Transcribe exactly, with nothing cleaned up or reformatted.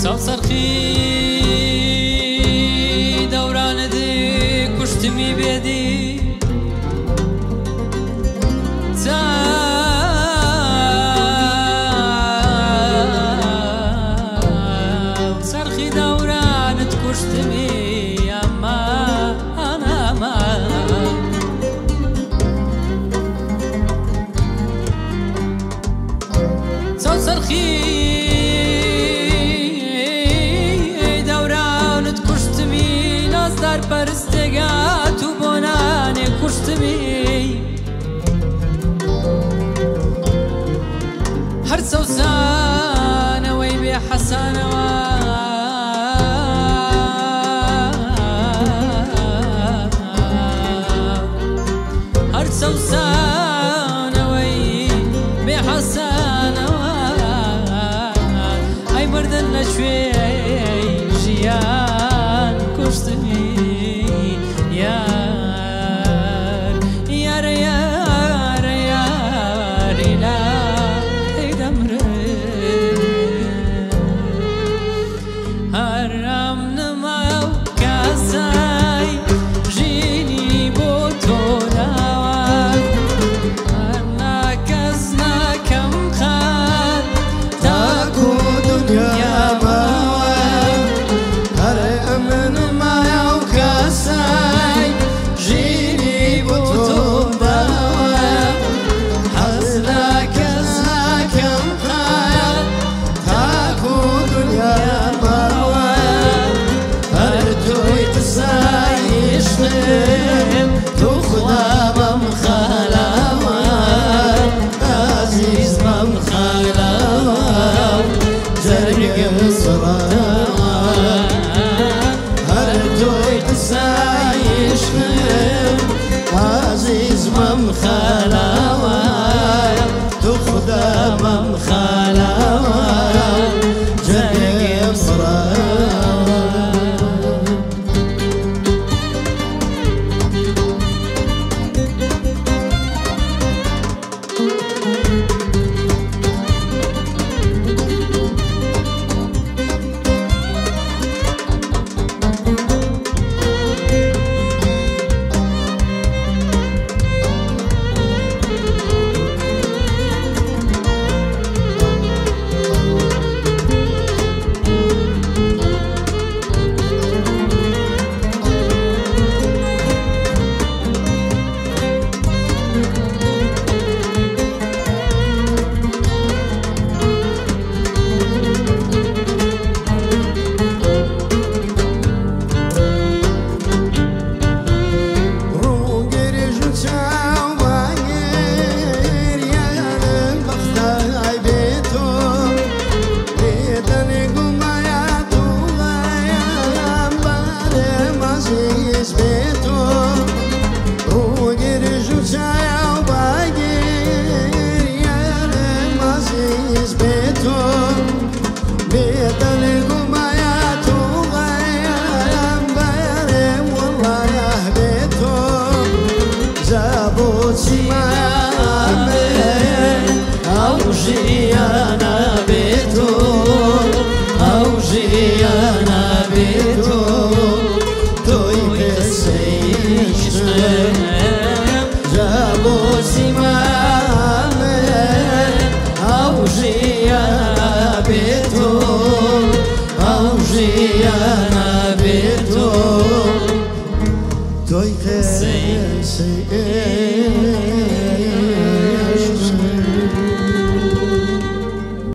سەرخی دەورانەدی کوشتمی بێدی سەرخی دەورانت کوشتمی ئەمە ئەمە چاو سەرخی دەورانت کوشتمی نازدار پەرستێگات و بۆ نانێ کوشتمی هەر سەوزانەوەی بێ حەسانەوە هەر سەوزانەوەی بێ حەسانەوە ئەی مردن لە شوێی ژیان کوشتمی یار یارە یارە یاری لا هەرام نەماە و کاسای ژینی بۆ تۆ داوە هەر ناکەس ناکەم خان تاکو دنیا ماوە هەرام نەماە و کاسای ژینی بۆ تۆ داوە حەز ناکەس ناکەم خان تاکو دنیا تو خدا بم خلاوان عزیز بم خلاوان زرگم سراوان هر توی تسایشم عزیز بم خلاوان تو خدا بم خلاوان زرگم سراوان Yeah.